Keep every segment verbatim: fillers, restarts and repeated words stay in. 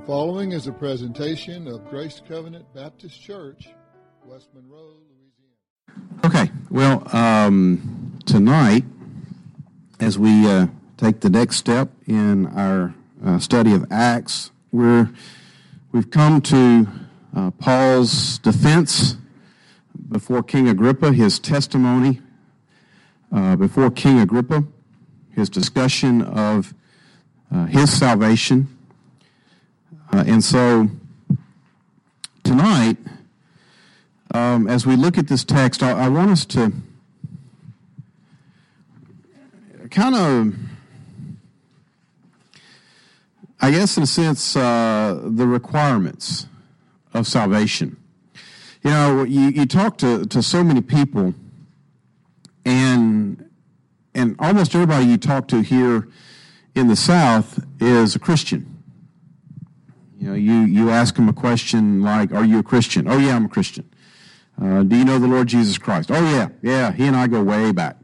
following is a presentation of Grace Covenant Baptist Church, West Monroe, Louisiana. Okay, well, um, tonight, as we uh, take the next step in our uh, study of Acts, we're, we've come to uh, Paul's defense before King Agrippa, his testimony uh, before King Agrippa, his discussion of uh, his salvation. Uh, and so tonight, um, as we look at this text, I, I want us to kind of, I guess in a sense, uh, the requirements of salvation. You know, you, you talk to, to so many people, and and almost everybody you talk to here in the South is a Christian. You know, you, you ask them a question like, are you a Christian? Oh, yeah, I'm a Christian. Uh, do you know the Lord Jesus Christ? Oh, yeah, yeah, he and I go way back.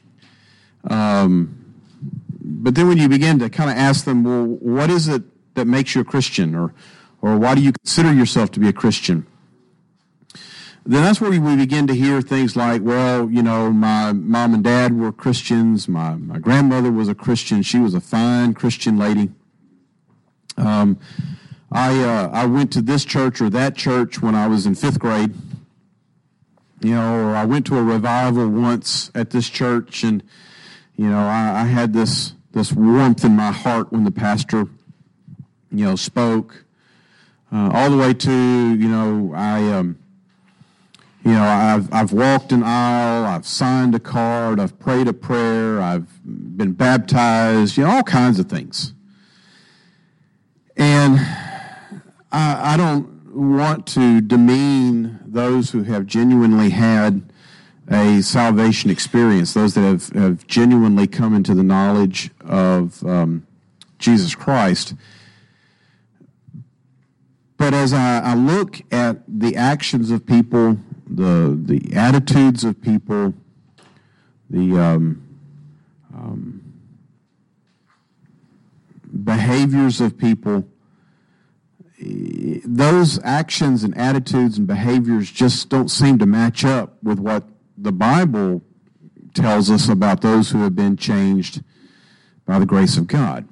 Um, but then when you begin to kind of ask them, well, what is it that makes you a Christian? Or, or why do you consider yourself to be a Christian? Then that's where we begin to hear things like, well, you know, my mom and dad were Christians. My, my grandmother was a Christian. She was a fine Christian lady. Um, I uh, I went to this church or that church when I was in fifth grade. You know, or I went to a revival once at this church, and you know, I, I had this this warmth in my heart when the pastor, you know, spoke. Uh, all the way to, you know, I um, you know, I've I've walked an aisle, I've signed a card, I've prayed a prayer, I've been baptized, you know, all kinds of things. And I, I don't want to demean those who have genuinely had a salvation experience, those that have, have genuinely come into the knowledge of um, Jesus Christ. But as I, I look at the actions of people, the the attitudes of people, the um, um, behaviors of people, those actions and attitudes and behaviors just don't seem to match up with what the Bible tells us about those who have been changed by the grace of God.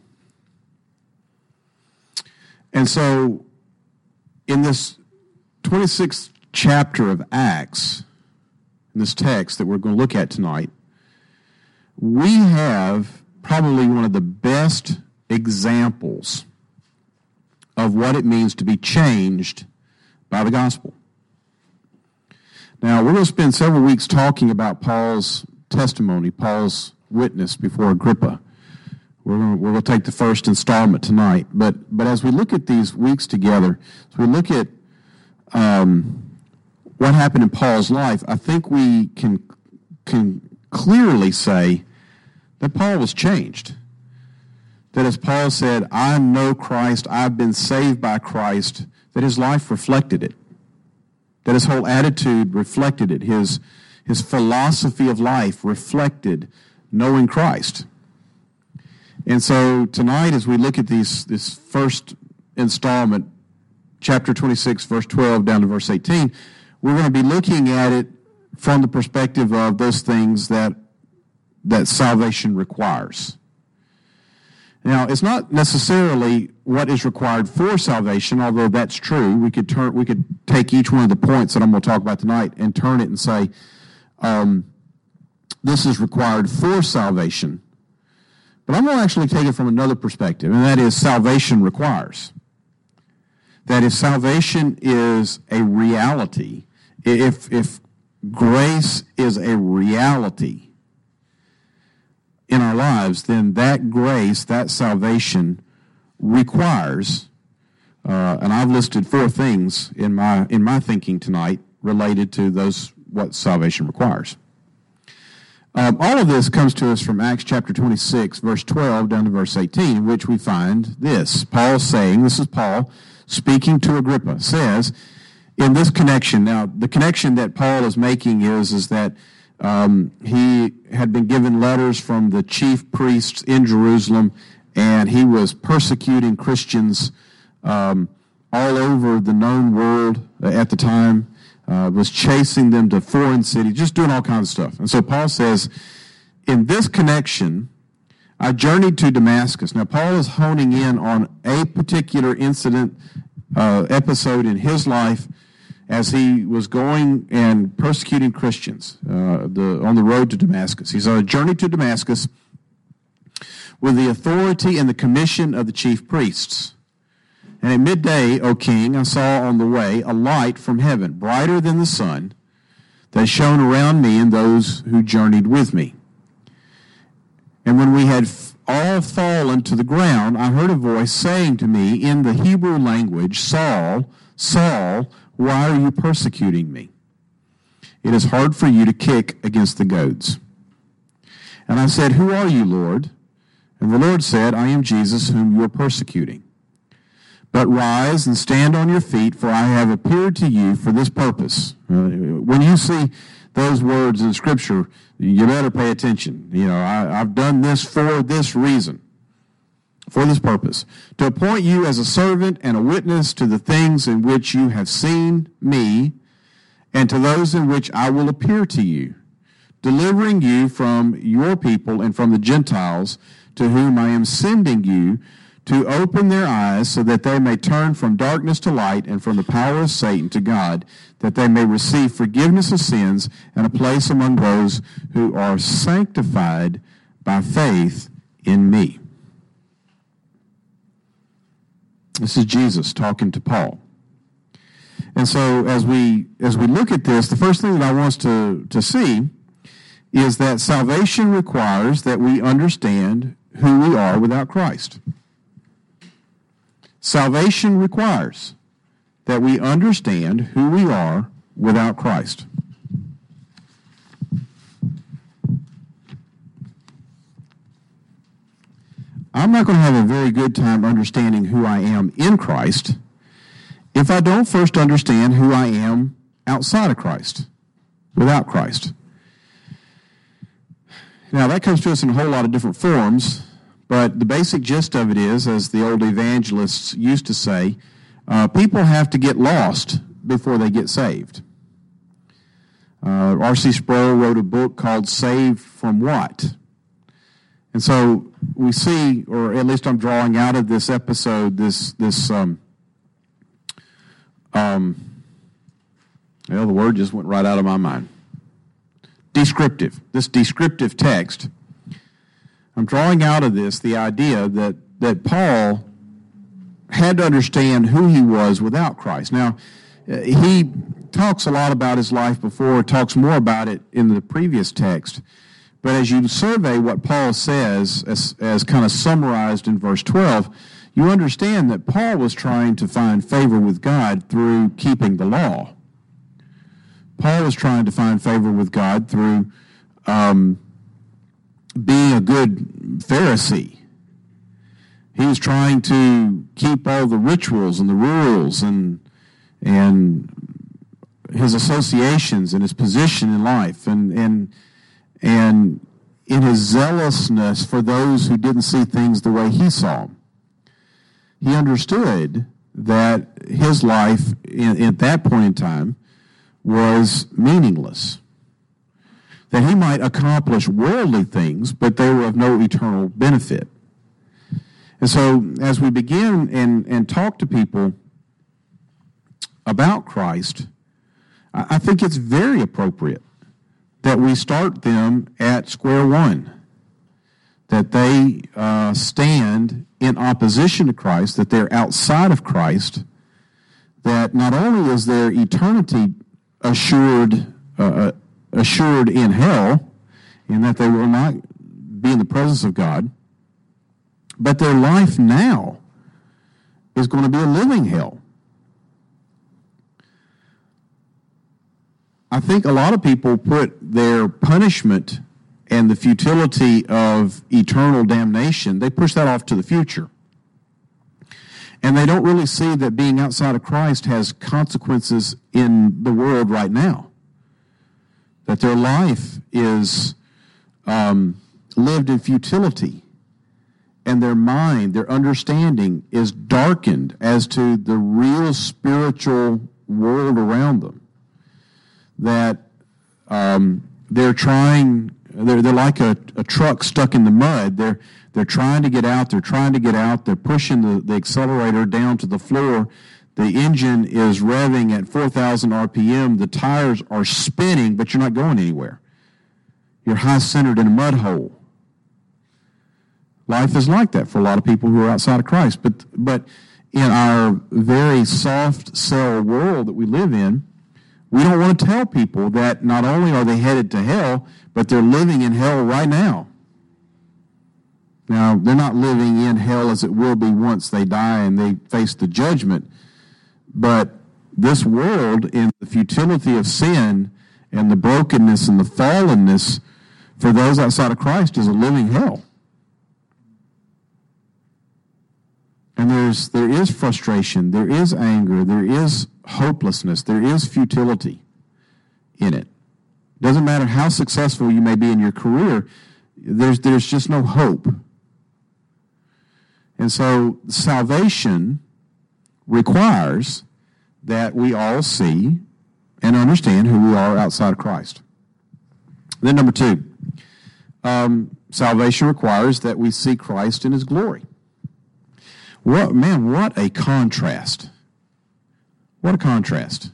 And so, in this twenty-sixth chapter of Acts, in this text that we're going to look at tonight, we have probably one of the best examples of what it means to be changed by the gospel. Now, we're going to spend several weeks talking about Paul's testimony, Paul's witness before Agrippa. We're going to, we're going to take the first installment tonight. But but as we look at these weeks together, as we look at um, what happened in Paul's life, I think we can can clearly say that Paul was changed. That as Paul said, I know Christ, I've been saved by Christ, that his life reflected it. That his whole attitude reflected it. His, his philosophy of life reflected knowing Christ. And so tonight, as we look at these, this first installment, chapter twenty-six, verse twelve down to verse eighteen, we're going to be looking at it from the perspective of those things that, that salvation requires. Now, it's not necessarily what is required for salvation, although that's true. We could turn, we could take each one of the points that I'm going to talk about tonight and turn it and say, um, this is required for salvation. But I'm going to actually take it from another perspective, and that is salvation requires. That if salvation is a reality, if if grace is a reality in our lives, then that grace, that salvation requires, uh, and I've listed four things in my in my thinking tonight related to those what salvation requires. Um, all of this comes to us from Acts chapter twenty-six, verse twelve down to verse eighteen, in which we find this. Paul saying, this is Paul speaking to Agrippa, says, in this connection, now the connection that Paul is making is, is that Um, he had been given letters from the chief priests in Jerusalem, and he was persecuting Christians um, all over the known world at the time, uh, was chasing them to foreign cities, just doing all kinds of stuff. And so Paul says, in this connection, I journeyed to Damascus. Now, Paul is honing in on a particular incident, uh, episode in his life as he was going and persecuting Christians uh, the, on the road to Damascus. He's on a journey to Damascus with the authority and the commission of the chief priests. And at midday, O king, I saw on the way a light from heaven, brighter than the sun, that shone around me and those who journeyed with me. And when we had all fallen to the ground, I heard a voice saying to me in the Hebrew language, Saul, Saul, why are you persecuting me? It is hard for you to kick against the goads. And I said, who are you, Lord? And the Lord said, I am Jesus whom you are persecuting. But rise and stand on your feet, for I have appeared to you for this purpose. Uh, when you see those words in Scripture, you better pay attention. You know, I, I've done this for this reason, for this purpose, to appoint you as a servant and a witness to the things in which you have seen me, and to those in which I will appear to you, delivering you from your people and from the Gentiles, to whom I am sending you, to open their eyes so that they may turn from darkness to light and from the power of Satan to God, that they may receive forgiveness of sins and a place among those who are sanctified by faith in me. This is Jesus talking to Paul. And so as we as we look at this, the first thing that I want us to, to see is that salvation requires that we understand who we are without Christ. Salvation requires that we understand who we are without Christ. I'm not going to have a very good time understanding who I am in Christ if I don't first understand who I am outside of Christ, without Christ. Now, that comes to us in a whole lot of different forms, but the basic gist of it is, as the old evangelists used to say, uh, people have to get lost before they get saved. Uh, R C Sproul wrote a book called Saved from What? And so we see, or at least I'm drawing out of this episode, this, this um, um, well, the word just went right out of my mind. Descriptive, this descriptive text. I'm drawing out of this the idea that, that Paul had to understand who he was without Christ. Now, he talks a lot about his life before, talks more about it in the previous text. But as you survey what Paul says, as, as kind of summarized in verse twelve, you understand that Paul was trying to find favor with God through keeping the law. Paul was trying to find favor with God through um, being a good Pharisee. He was trying to keep all the rituals and the rules and and his associations and his position in life, and and and in his zealousness for those who didn't see things the way he saw them. He understood that his life in, at that point in time was meaningless. That he might accomplish worldly things, but they were of no eternal benefit. And so as we begin and, and talk to people about Christ, I think it's very appropriate that we start them at square one, that they uh, stand in opposition to Christ, that they're outside of Christ, that not only is their eternity assured uh, assured in hell, in that they will not be in the presence of God, but their life now is going to be a living hell. I think a lot of people put their punishment and the futility of eternal damnation, they push that off to the future. And they don't really see that being outside of Christ has consequences in the world right now. That their life is um, lived in futility and their mind, their understanding is darkened as to the real spiritual world around them. That um, they're trying, they're, they're like a, a truck stuck in the mud. They're, they're trying to get out, they're trying to get out, they're pushing the, the accelerator down to the floor. The engine is revving at four thousand R P M. The tires are spinning, but you're not going anywhere. You're high-centered in a mud hole. Life is like that for a lot of people who are outside of Christ. But, but in our very soft cell world that we live in, we don't want to tell people that not only are they headed to hell, but they're living in hell right now. Now, they're not living in hell as it will be once they die and they face the judgment. But this world, in the futility of sin and the brokenness and the fallenness for those outside of Christ, is a living hell. And there's there is frustration, there is anger, there is hopelessness, there is futility in it. Doesn't matter how successful you may be in your career, there's there's just no hope. And so salvation requires that we all see and understand who we are outside of Christ. Then number two, um, salvation requires that we see Christ in his glory. What, man, what a contrast. What a contrast.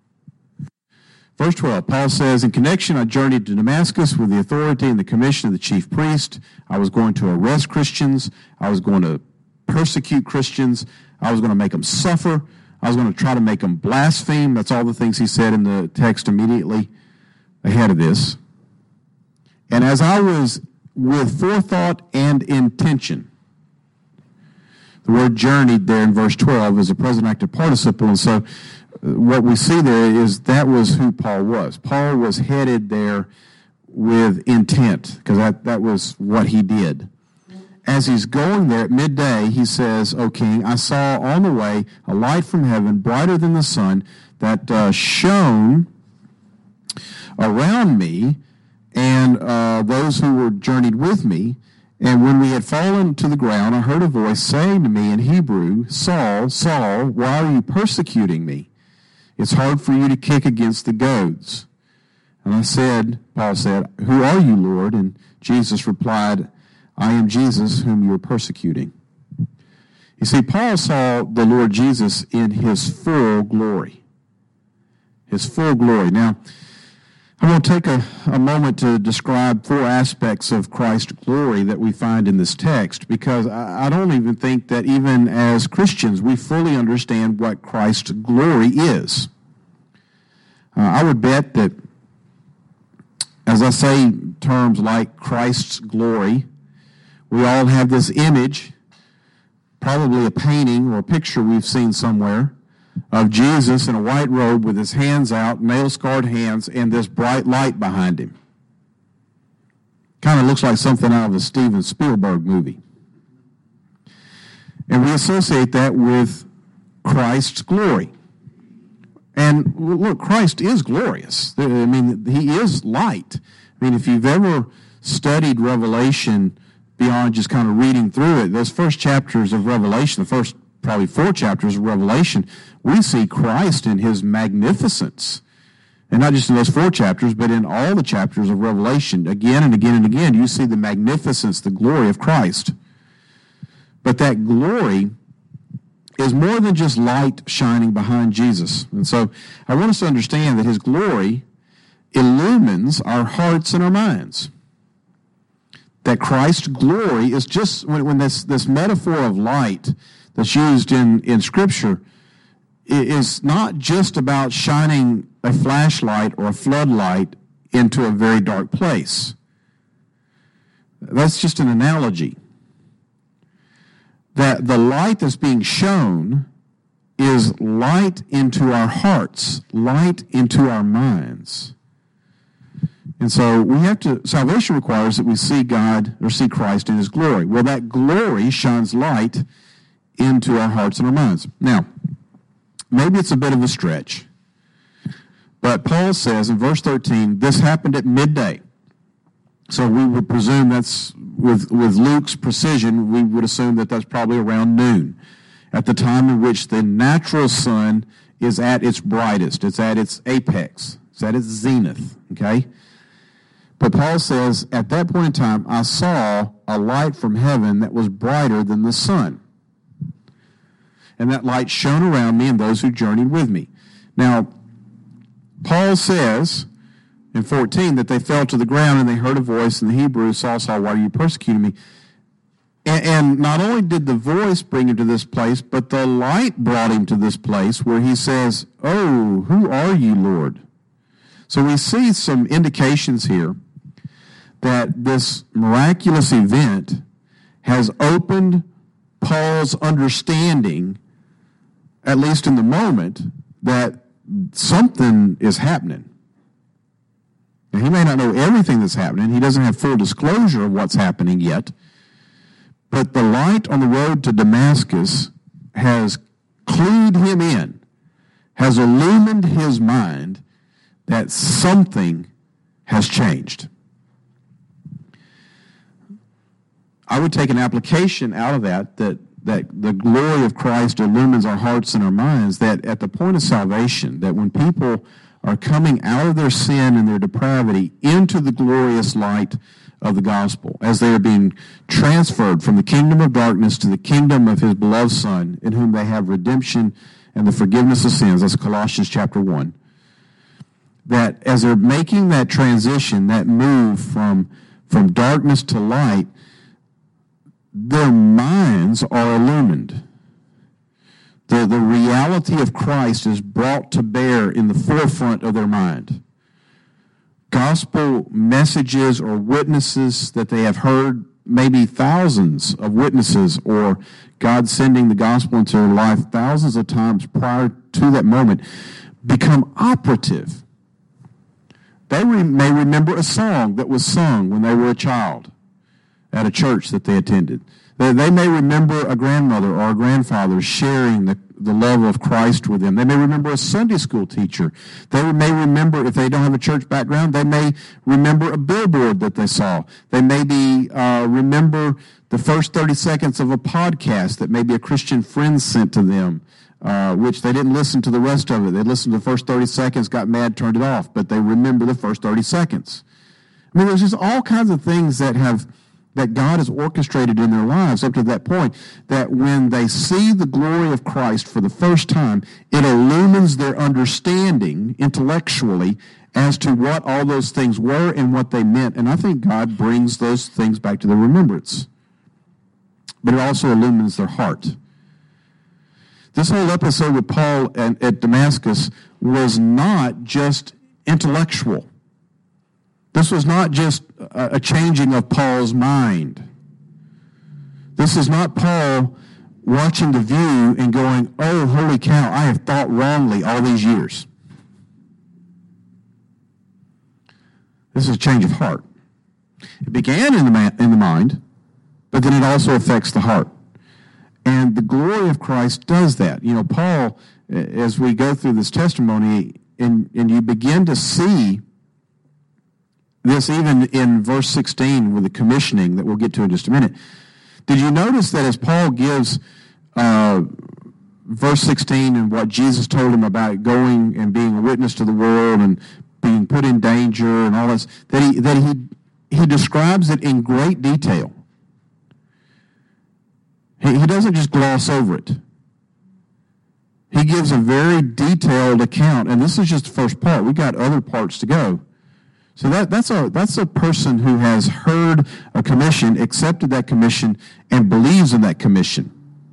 Verse twelve, Paul says, in connection, I journeyed to Damascus with the authority and the commission of the chief priest. I was going to arrest Christians. I was going to persecute Christians. I was going to make them suffer. I was going to try to make them blaspheme. That's all the things he said in the text immediately ahead of this. And as I was with forethought and intention, the word journeyed there in verse twelve is a present active participle, and so what we see there is that was who Paul was. Paul was headed there with intent, because that, that was what he did. As he's going there at midday, he says, O king, I saw on the way a light from heaven, brighter than the sun, that uh, shone around me and uh, those who were journeyed with me. And when we had fallen to the ground, I heard a voice saying to me in Hebrew, Saul, Saul, why are you persecuting me? It's hard for you to kick against the goads. And I said, Paul said, who are you, Lord? And Jesus replied, I am Jesus whom you are persecuting. You see, Paul saw the Lord Jesus in his full glory. His full glory. Now, I'm going to take a, a moment to describe four aspects of Christ's glory that we find in this text, because I, I don't even think that even as Christians we fully understand what Christ's glory is. Uh, I would bet that as I say terms like Christ's glory, we all have this image, probably a painting or a picture we've seen somewhere, of Jesus in a white robe with his hands out, nail-scarred hands, and this bright light behind him. Kind of looks like something out of a Steven Spielberg movie. And we associate that with Christ's glory. And look, Christ is glorious. I mean, he is light. I mean, if you've ever studied Revelation beyond just kind of reading through it, those first chapters of Revelation, the first probably four chapters of Revelation, we see Christ in his magnificence. And not just in those four chapters, but in all the chapters of Revelation, again and again and again, you see the magnificence, the glory of Christ. But that glory is more than just light shining behind Jesus. And so I want us to understand that his glory illumines our hearts and our minds. That Christ's glory is just, when, when this, this metaphor of light that's used in, in Scripture is not just about shining a flashlight or a floodlight into a very dark place. That's just an analogy. That the light that's being shown is light into our hearts, light into our minds. And so we have to, salvation requires that we see God or see Christ in his glory. Well, that glory shines light into our hearts and our minds. Now, maybe it's a bit of a stretch, but Paul says in verse thirteen, this happened at midday. So we would presume that's, with, with Luke's precision, we would assume that that's probably around noon, at the time in which the natural sun is at its brightest. It's at its apex. It's at its zenith, okay? But Paul says, at that point in time, I saw a light from heaven that was brighter than the sun. And that light shone around me and those who journeyed with me. Now, Paul says in fourteen that they fell to the ground and they heard a voice in the Hebrew, Saul, Saul, why are you persecuting me? And, and not only did the voice bring him to this place, but the light brought him to this place where he says, oh, who are you, Lord? So we see some indications here that this miraculous event has opened Paul's understanding, at least in the moment, that something is happening. Now, he may not know everything that's happening. He doesn't have full disclosure of what's happening yet. But the light on the road to Damascus has clued him in, has illumined his mind that something has changed. I would take an application out of that, that that the glory of Christ illumines our hearts and our minds, that at the point of salvation, that when people are coming out of their sin and their depravity into the glorious light of the gospel, as they are being transferred from the kingdom of darkness to the kingdom of his beloved Son, in whom they have redemption and the forgiveness of sins, that's Colossians chapter one, that as they're making that transition, that move from, from darkness to light, their minds are illumined. The, the reality of Christ is brought to bear in the forefront of their mind. Gospel messages or witnesses that they have heard, maybe thousands of witnesses, or God sending the gospel into their life thousands of times prior to that moment, become operative. They re- may remember a song that was sung when they were a child at a church that they attended. They, they may remember a grandmother or a grandfather sharing the, the love of Christ with them. They may remember a Sunday school teacher. They may remember, if they don't have a church background, they may remember a billboard that they saw. They maybe uh, remember the first thirty seconds of a podcast that maybe a Christian friend sent to them, uh, which they didn't listen to the rest of it. They listened to the first thirty seconds, got mad, turned it off, but they remember the first thirty seconds. I mean, there's just all kinds of things that have that God has orchestrated in their lives up to that point, that when they see the glory of Christ for the first time, it illumines their understanding intellectually as to what all those things were and what they meant. And I think God brings those things back to their remembrance. But it also illumines their heart. This whole episode with Paul at, at Damascus was not just intellectual. This was not just a changing of Paul's mind. This is not Paul watching the view and going, oh, holy cow, I have thought wrongly all these years. This is a change of heart. It began in the, ma- in the mind, but then it also affects the heart. And the glory of Christ does that. You know, Paul, as we go through this testimony, and, and you begin to see this even in verse sixteen with the commissioning that we'll get to in just a minute. Did you notice that as Paul gives uh, verse sixteen and what Jesus told him about going and being a witness to the world and being put in danger and all this, that he that he he describes it in great detail. He, he doesn't just gloss over it. He gives a very detailed account, and this is just the first part. We've got other parts to go. So that, that's a that's a person who has heard a commission, accepted that commission, and believes in that commission.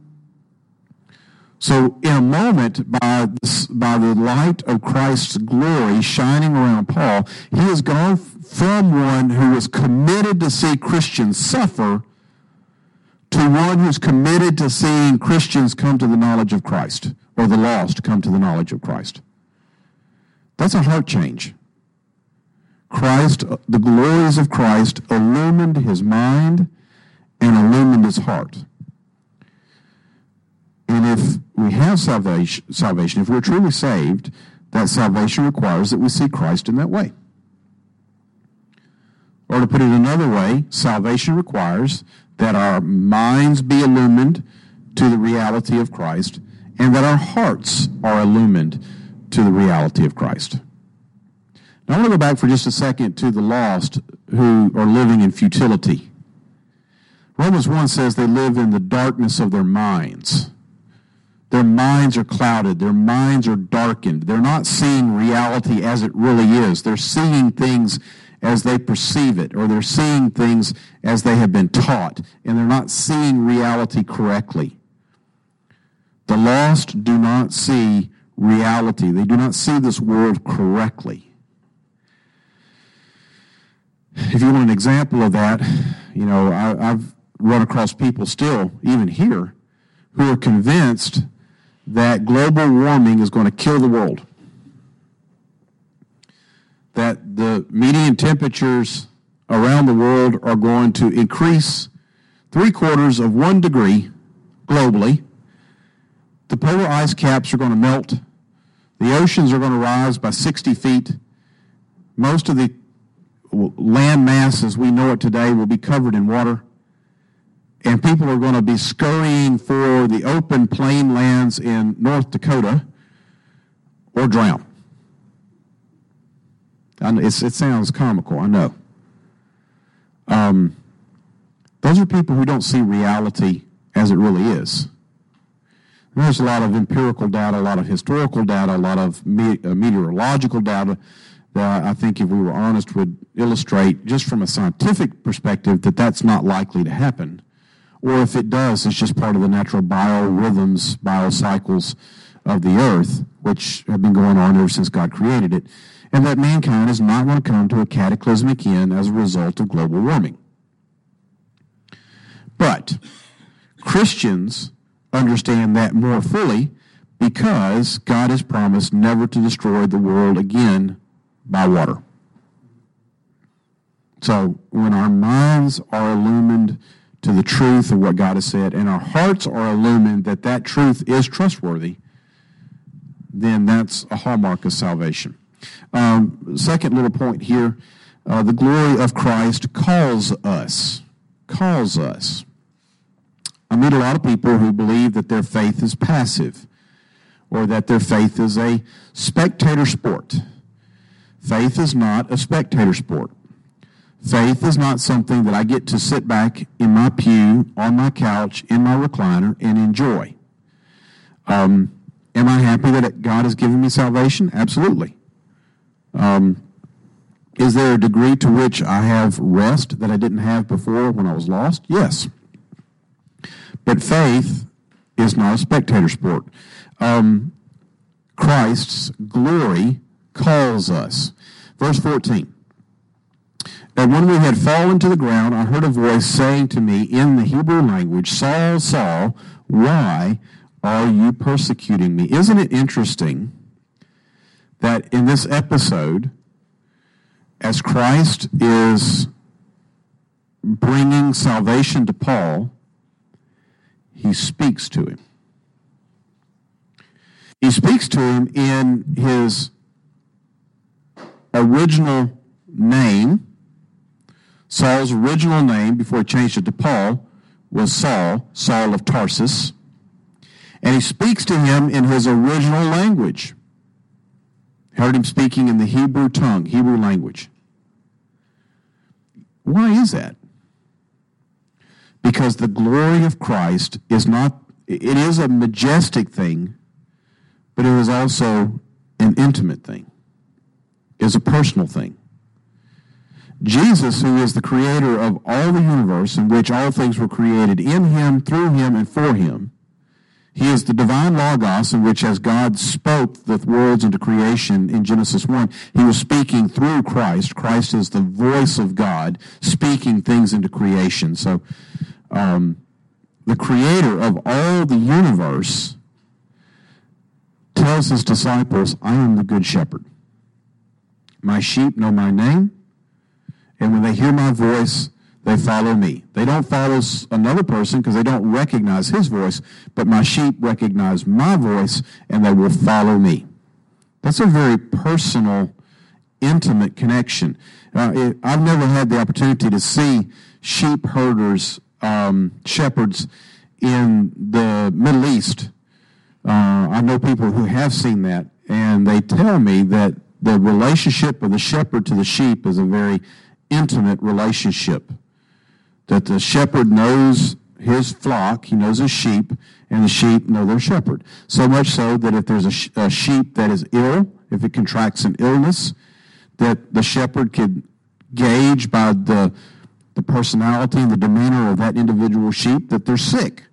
So in a moment, by this, by the light of Christ's glory shining around Paul, he has gone from one who was committed to see Christians suffer to one who's committed to seeing Christians come to the knowledge of Christ, or the lost come to the knowledge of Christ. That's a heart change. Christ, the glories of Christ illumined his mind and illumined his heart. And if we have salvation, salvation, if we're truly saved, that salvation requires that we see Christ in that way. Or to put it another way, salvation requires that our minds be illumined to the reality of Christ and that our hearts are illumined to the reality of Christ. Now I want to go back for just a second to the lost who are living in futility. Romans one says they live in the darkness of their minds. Their minds are clouded. Their minds are darkened. They're not seeing reality as it really is. They're seeing things as they perceive it, or they're seeing things as they have been taught, and they're not seeing reality correctly. The lost do not see reality. They do not see this world correctly. If you want an example of that, you know, I, I've run across people still, even here, who are convinced that global warming is going to kill the world. That the median temperatures around the world are going to increase three quarters of one degree globally. The polar ice caps are going to melt. The oceans are going to rise by sixty feet. Most of the land mass as we know it today will be covered in water. And people are going to be scurrying for the open plain lands in North Dakota or drown. It's, it sounds comical, I know. Um, those are people who don't see reality as it really is. There's a lot of empirical data, a lot of historical data, a lot of me, uh, meteorological data that I think, if we were honest, would illustrate, just from a scientific perspective, that that's not likely to happen. Or if it does, it's just part of the natural biorhythms, biocycles of the earth, which have been going on ever since God created it, and that mankind is not going to come to a cataclysmic end as a result of global warming. But Christians understand that more fully because God has promised never to destroy the world again by water. So when our minds are illumined to the truth of what God has said, and our hearts are illumined that that truth is trustworthy, then that's a hallmark of salvation. Um, second little point here, uh, the glory of Christ calls us, calls us. I meet a lot of people who believe that their faith is passive, or that their faith is a spectator sport. Faith is not a spectator sport. Faith is not something that I get to sit back in my pew, on my couch, in my recliner, and enjoy. Um, am I happy that God has given me salvation? Absolutely. Um, is there a degree to which I have rest that I didn't have before when I was lost? Yes. But faith is not a spectator sport. Um, Christ's glory calls us. Verse fourteen. And when we had fallen to the ground, I heard a voice saying to me in the Hebrew language, Saul, Saul, why are you persecuting me? Isn't it interesting that in this episode, as Christ is bringing salvation to Paul, he speaks to him. He speaks to him in his original name. Saul's original name, before he changed it to Paul, was Saul, Saul of Tarsus. And he speaks to him in his original language. Heard him speaking in the Hebrew tongue, Hebrew language. Why is that? Because the glory of Christ is not, it is a majestic thing, but it is also an intimate thing. It is a personal thing. Jesus, who is the creator of all the universe, in which all things were created in him, through him, and for him, he is the divine Logos, in which as God spoke the worlds into creation in Genesis one, he was speaking through Christ. Christ is the voice of God speaking things into creation. So um, the creator of all the universe tells his disciples, I am the good shepherd. My sheep know my name, and when they hear my voice, they follow me. They don't follow another person because they don't recognize his voice, but my sheep recognize my voice, and they will follow me. That's a very personal, intimate connection. Uh, it, I've never had the opportunity to see sheep herders, um, shepherds in the Middle East. Uh, I know people who have seen that, and they tell me that the relationship of the shepherd to the sheep is a very intimate relationship. That the shepherd knows his flock, he knows his sheep, and the sheep know their shepherd. So much so that if there's a, sh- a sheep that is ill, if it contracts an illness, that the shepherd could gauge by the, the personality and the demeanor of that individual sheep that they're sick.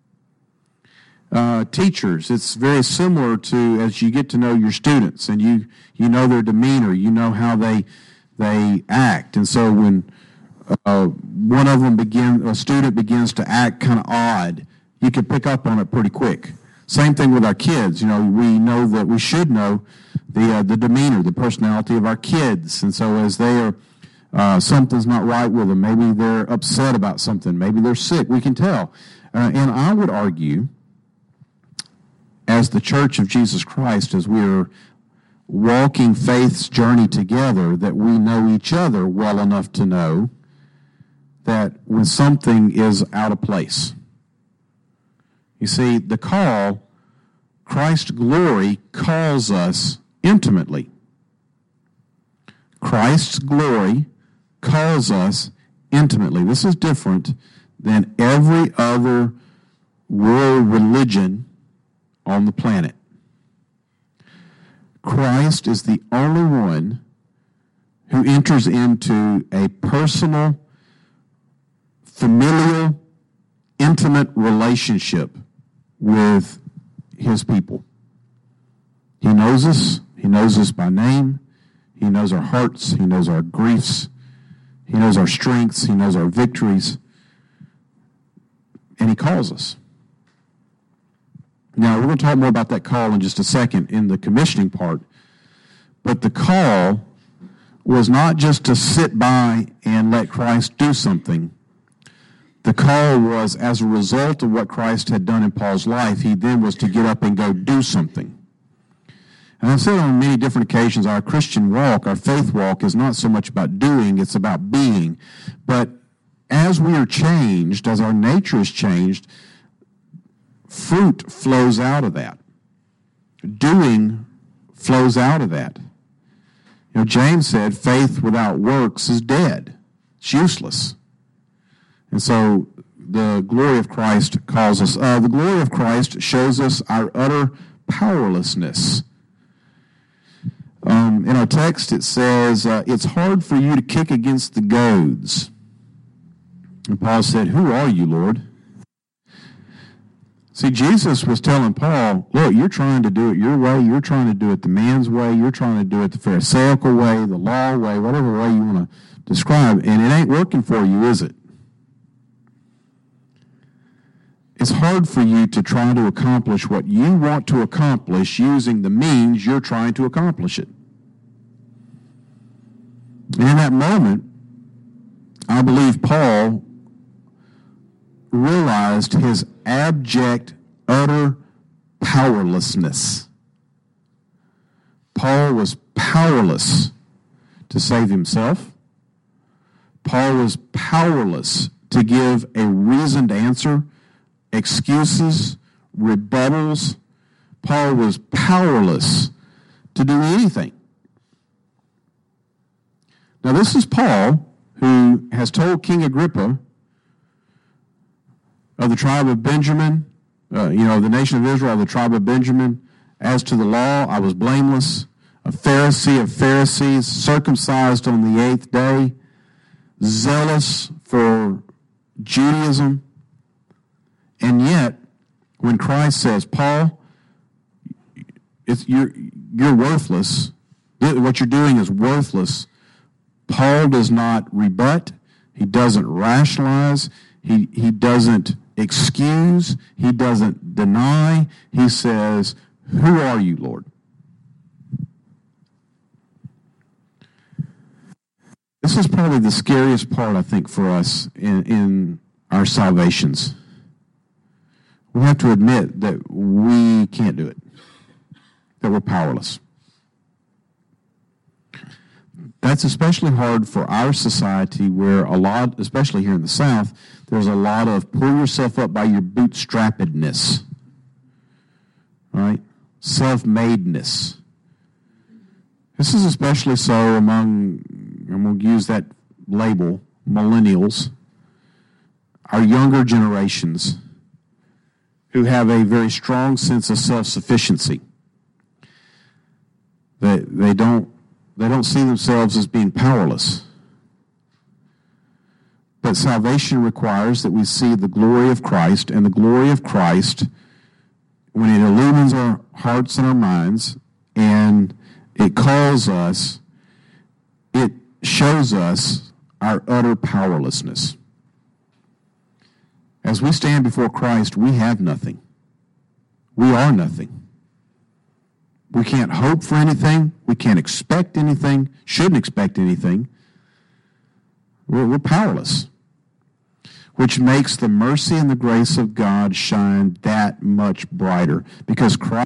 Uh, teachers, it's very similar to as you get to know your students and you, you know their demeanor, you know how they they act. And so when uh, one of them begin, a student begins to act kind of odd, you can pick up on it pretty quick. Same thing with our kids. You know, we know that we should know the uh, the demeanor, the personality of our kids. And so as they are, uh, something's not right with them, maybe they're upset about something, maybe they're sick, we can tell. Uh, and I would argue, as the Church of Jesus Christ, as we're walking faith's journey together, that we know each other well enough to know that when something is out of place. You see, the call, Christ's glory calls us intimately. Christ's glory calls us intimately. This is different than every other world religion on the planet. Christ is the only one who enters into a personal, familial, intimate relationship with his people. He knows us. He knows us by name. He knows our hearts. He knows our griefs. He knows our strengths. He knows our victories. And he calls us. Now, we're going to talk more about that call in just a second in the commissioning part. But the call was not just to sit by and let Christ do something. The call was as a result of what Christ had done in Paul's life, he then was to get up and go do something. And I've said on many different occasions, our Christian walk, our faith walk, is not so much about doing, it's about being. But as we are changed, as our nature is changed, fruit flows out of that. Doing flows out of that. You know, James said, faith without works is dead. It's useless. And so the glory of Christ calls us. Uh, the glory of Christ shows us our utter powerlessness. Um, in our text it says, uh, it's hard for you to kick against the goads. And Paul said, who are you, Lord? See, Jesus was telling Paul, look, you're trying to do it your way. You're trying to do it the man's way. You're trying to do it the Pharisaical way, the law way, whatever way you want to describe. And it ain't working for you, is it? It's hard for you to try to accomplish what you want to accomplish using the means you're trying to accomplish it. And in that moment, I believe Paul realized his abject, utter powerlessness. Paul was powerless to save himself. Paul was powerless to give a reasoned answer, excuses, rebuttals. Paul was powerless to do anything. Now, this is Paul who has told King Agrippa of the tribe of Benjamin, uh, you know, the nation of Israel, the tribe of Benjamin, as to the law, I was blameless, a Pharisee of Pharisees, circumcised on the eighth day, zealous for Judaism. And yet, when Christ says, Paul, it's, you're, you're worthless, what you're doing is worthless, Paul does not rebut, he doesn't rationalize, he, he doesn't excuse, he doesn't deny, he says, who are you, Lord? This is probably the scariest part, I think, for us in, in our salvations. We have to admit that we can't do it, that we're powerless. That's especially hard for our society where a lot, especially here in the South, there's a lot of pull yourself up by your bootstrappedness, right? Self-madeness. This is especially so among, and we'll use that label, millennials, our younger generations who have a very strong sense of self-sufficiency. They, they don't They don't see themselves as being powerless. But salvation requires that we see the glory of Christ, and the glory of Christ, when it illumines our hearts and our minds, and it calls us, it shows us our utter powerlessness. As we stand before Christ, we have nothing. We are nothing. We can't hope for anything. We can't expect anything. Shouldn't expect anything. We're, we're powerless, which makes the mercy and the grace of God shine that much brighter because Christ.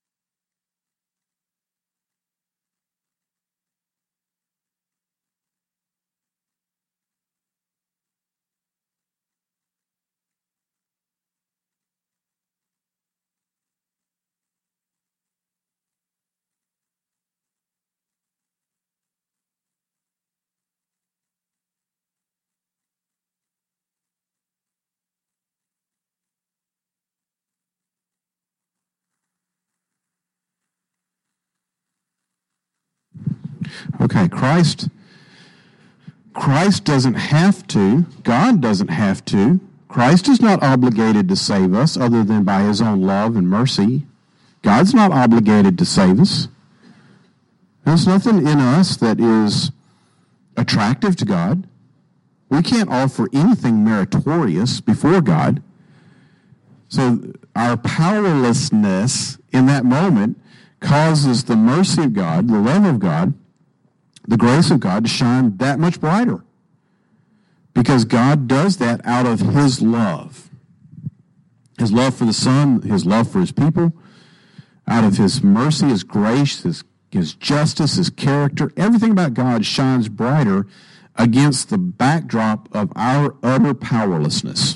Okay, Christ, Christ doesn't have to, God doesn't have to, Christ is not obligated to save us other than by his own love and mercy. God's not obligated to save us. There's nothing in us that is attractive to God. We can't offer anything meritorious before God. So our powerlessness in that moment causes the mercy of God, the love of God, the grace of God to shine that much brighter. Because God does that out of his love. His love for the Son, his love for his people, out of his mercy, his grace, his, his justice, his character. Everything about God shines brighter against the backdrop of our utter powerlessness.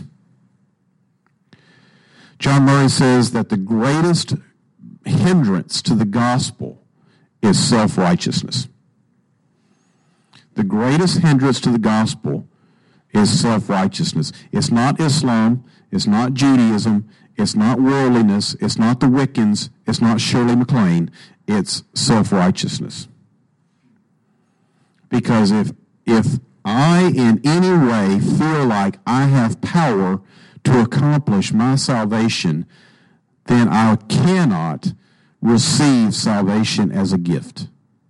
John Murray says that the greatest hindrance to the gospel is self-righteousness. The greatest hindrance to the gospel is self-righteousness. It's not Islam. It's not Judaism. It's not worldliness. It's not the Wiccans. It's not Shirley MacLaine. It's self-righteousness. Because if if I in any way feel like I have power to accomplish my salvation, then I cannot receive salvation as a gift.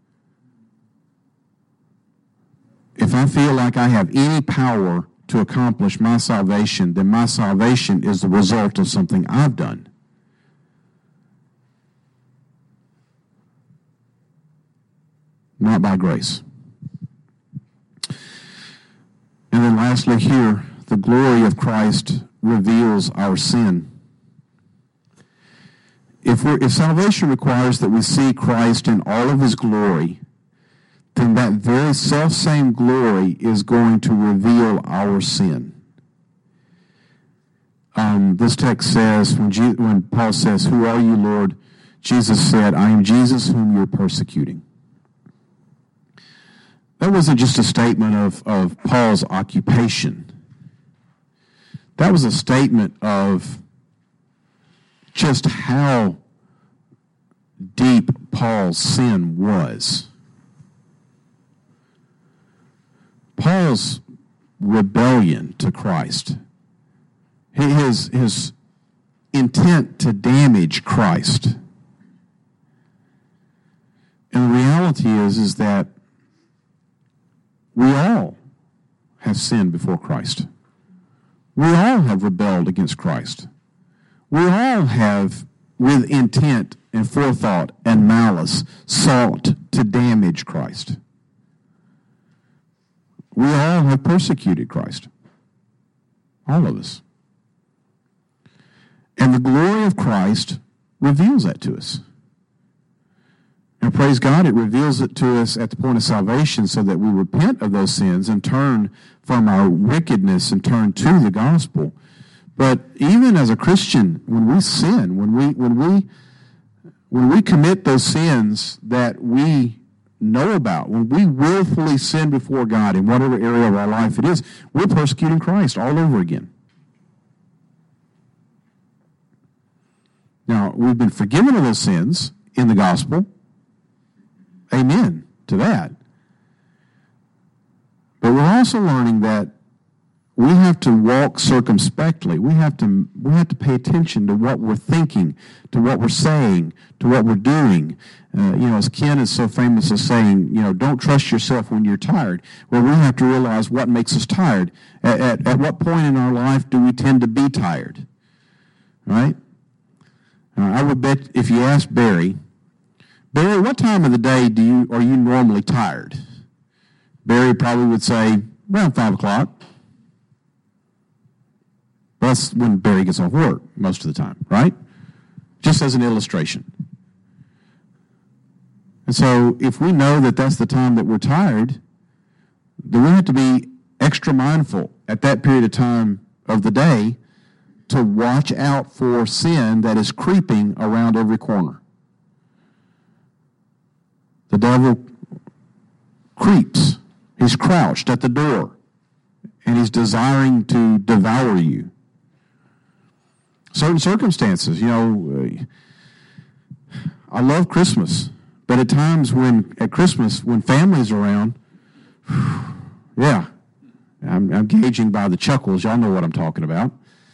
If I feel like I have any power to accomplish my salvation, then my salvation is the result of something I've done. Not by grace. And then lastly here, the glory of Christ reveals our sin. If, we're, if salvation requires that we see Christ in all of his glory, then that very self-same glory is going to reveal our sin. Um, this text says, when, Je- when Paul says, "Who are you, Lord?" Jesus said, "I am Jesus whom you're persecuting." That wasn't just a statement of, of Paul's occupation. That was a statement of just how deep Paul's sin was. Paul's rebellion to Christ, his, his intent to damage Christ. And the reality is, is that we all have sinned before Christ. We all have rebelled against Christ. We all have, with intent and forethought and malice, sought to damage Christ. We all have persecuted Christ. All of us. And the glory of Christ reveals that to us. And praise God, it reveals it to us at the point of salvation so that we repent of those sins and turn from our wickedness and turn to the gospel. But even as a Christian, when we sin, when we when we when we commit those sins that we know about, when we willfully sin before God in whatever area of our life it is, we're persecuting Christ all over again. Now, we've been forgiven of those sins in the gospel. Amen to that. But we're also learning that we have to walk circumspectly. We have to we have to pay attention to what we're thinking, to what we're saying, to what we're doing. Uh, you know, as Ken is so famous as saying, you know, don't trust yourself when you're tired. Well, we have to realize what makes us tired. At, at, at what point in our life do we tend to be tired? Right? Uh, I would bet if you ask Barry, Barry, what time of the day do you are you normally tired? Barry probably would say, around five o'clock. That's when Barry gets off work most of the time, right? Just as an illustration. And so if we know that that's the time that we're tired, then we have to be extra mindful at that period of time of the day to watch out for sin that is creeping around every corner. The devil creeps. He's crouched at the door, and he's desiring to devour you. Certain circumstances, you know, I love Christmas, but at times when, at Christmas, when family's around, yeah, I'm, I'm gauging by the chuckles. Y'all know what I'm talking about.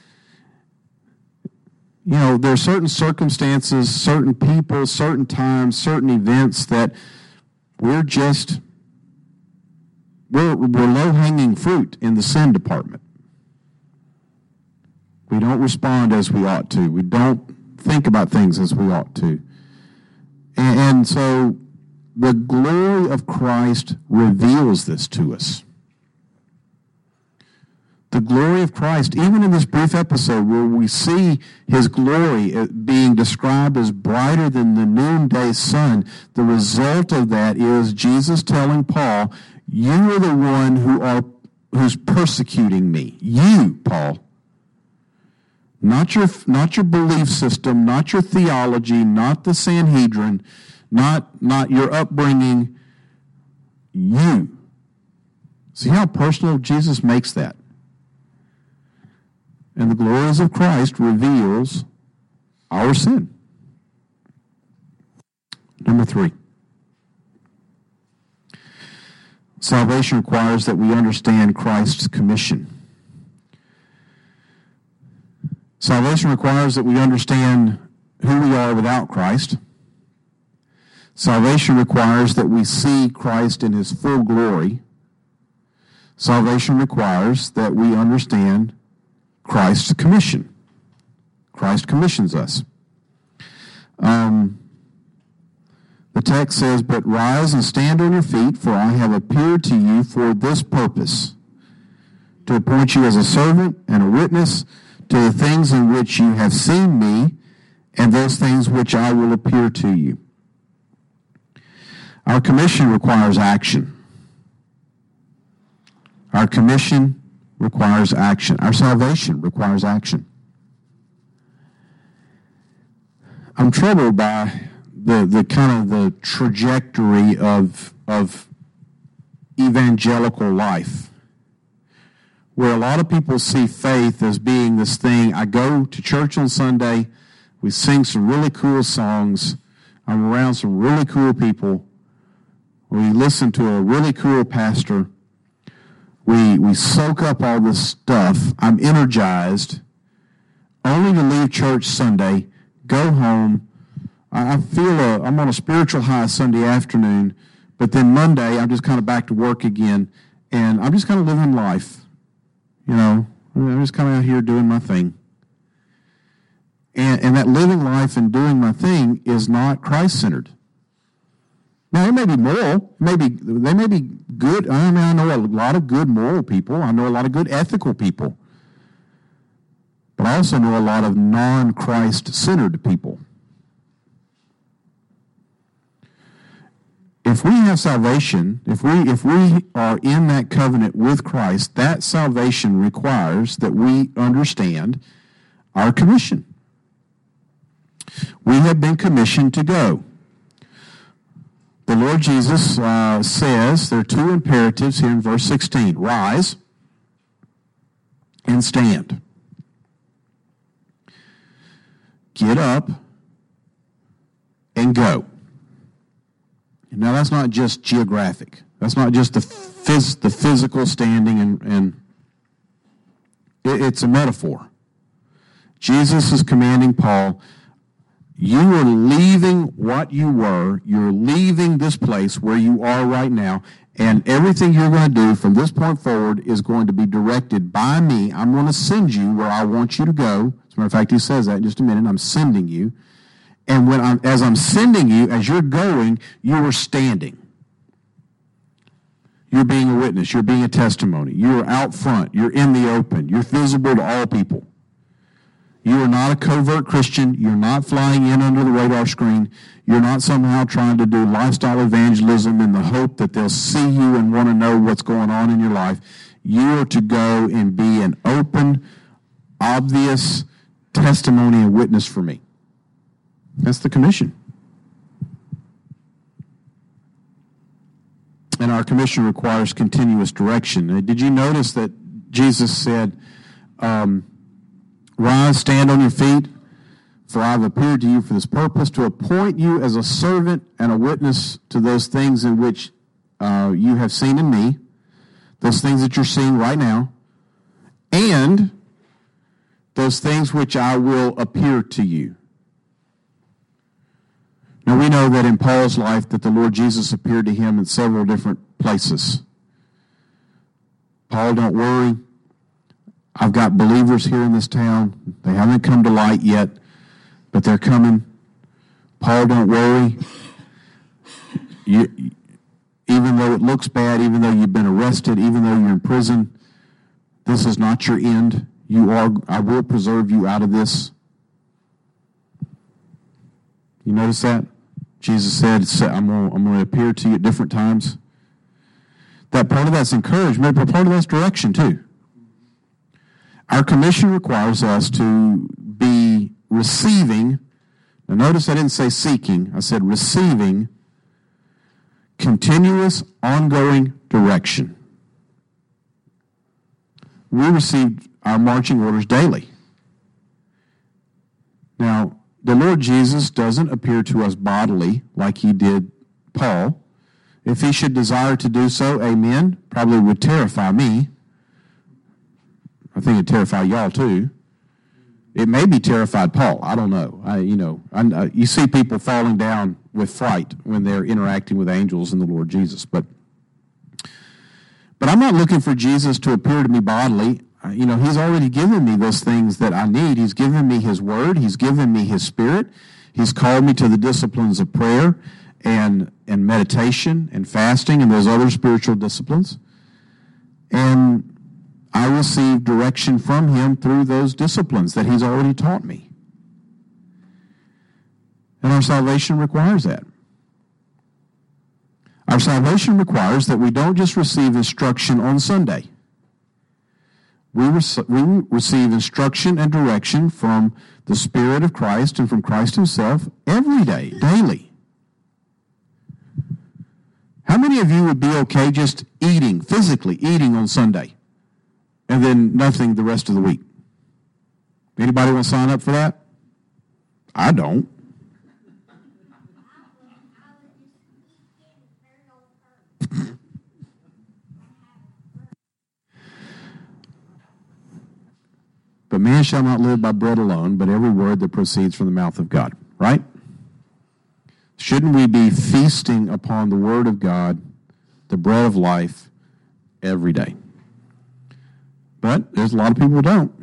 You know, there are certain circumstances, certain people, certain times, certain events that we're just, we're, we're low-hanging fruit in the sin department. We don't respond as we ought to. We don't think about things as we ought to. And, and so the glory of Christ reveals this to us. The glory of Christ, even in this brief episode where we see his glory being described as brighter than the noonday sun, the result of that is Jesus telling Paul, you are the one who are who's persecuting me. You, Paul. Not your, not your belief system, not your theology, not the Sanhedrin, not, not your upbringing. You. See how personal Jesus makes that? And the glories of Christ reveals our sin. Number three. Salvation requires that we understand Christ's commission. Salvation requires that we understand who we are without Christ. Salvation requires that we see Christ in his full glory. Salvation requires that we understand Christ's commission. Christ commissions us. Um, the text says, but rise and stand on your feet, for I have appeared to you for this purpose, to appoint you as a servant and a witness to the things in which you have seen me, and those things which I will appear to you. Our commission requires action. Our commission requires action. Our salvation requires action. I'm troubled by the, the kind of the trajectory of, of evangelical life, where a lot of people see faith as being this thing. I go to church on Sunday, we sing some really cool songs, I'm around some really cool people, we listen to a really cool pastor, we we soak up all this stuff, I'm energized, only to leave church Sunday, go home, I feel a, I'm on a spiritual high Sunday afternoon, but then Monday I'm just kind of back to work again, and I'm just kind of living life. You know, I'm just kind of out here doing my thing. And, and that living life and doing my thing is not Christ-centered. Now, it may be moral. It may be, they may be good. I mean, I know a lot of good moral people. I know a lot of good ethical people. But I also know a lot of non-Christ-centered people. if we have salvation, if we if we are in that covenant with Christ, that salvation requires that we understand our commission. We have been commissioned to go. The Lord Jesus uh, says there are two imperatives here in verse sixteen. Rise and stand. Get up and go. Now, that's not just geographic. That's not just the phys- the physical standing, and, and it, it's a metaphor. Jesus is commanding Paul, you are leaving what you were. You're leaving this place where you are right now, and everything you're going to do from this point forward is going to be directed by me. I'm going to send you where I want you to go. As a matter of fact, he says that in just a minute. I'm sending you. And when I'm, as I'm sending you, as you're going, you are standing. You're being a witness. You're being a testimony. You're out front. You're in the open. You're visible to all people. You are not a covert Christian. You're not flying in under the radar screen. You're not somehow trying to do lifestyle evangelism in the hope that they'll see you and want to know what's going on in your life. You are to go and be an open, obvious testimony and witness for me. That's the commission. And our commission requires continuous direction. Did you notice that Jesus said, um, rise, stand on your feet, for I have appeared to you for this purpose, to appoint you as a servant and a witness to those things in which uh, you have seen in me, those things that you're seeing right now, and those things which I will appear to you. Now, we know that in Paul's life that the Lord Jesus appeared to him in several different places. Paul, don't worry. I've got believers here in this town. They haven't come to light yet, but they're coming. Paul, don't worry. You, even though it looks bad, even though you've been arrested, even though you're in prison, this is not your end. You are. I will preserve you out of this. You notice that? Jesus said, I'm going, I'm going to appear to you at different times. That part of that's encouragement, but part of that's direction too. Our commission requires us to be receiving. Now notice I didn't say seeking. I said receiving continuous, ongoing direction. We received our marching orders daily. Now, the Lord Jesus doesn't appear to us bodily like he did Paul. If he should desire to do so, amen, probably would terrify me. I think it'd terrify y'all too. It may be terrified Paul. I don't know. I, you know, I, I, you see people falling down with fright when they're interacting with angels and the Lord Jesus. But, but I'm not looking for Jesus to appear to me bodily. You know, he's already given me those things that I need. He's given me his word. He's given me his spirit. He's called me to the disciplines of prayer and, and meditation and fasting and those other spiritual disciplines. And I receive direction from him through those disciplines that he's already taught me. And our salvation requires that. Our salvation requires that we don't just receive instruction on Sunday. We, rec- we receive instruction and direction from the Spirit of Christ and from Christ himself every day, daily. How many of you would be okay just eating, physically eating on Sunday, and then nothing the rest of the week? Anybody want to sign up for that? I don't. But man shall not live by bread alone, but every word that proceeds from the mouth of God. Right? Shouldn't we be feasting upon the word of God, the bread of life, every day? But there's a lot of people who don't.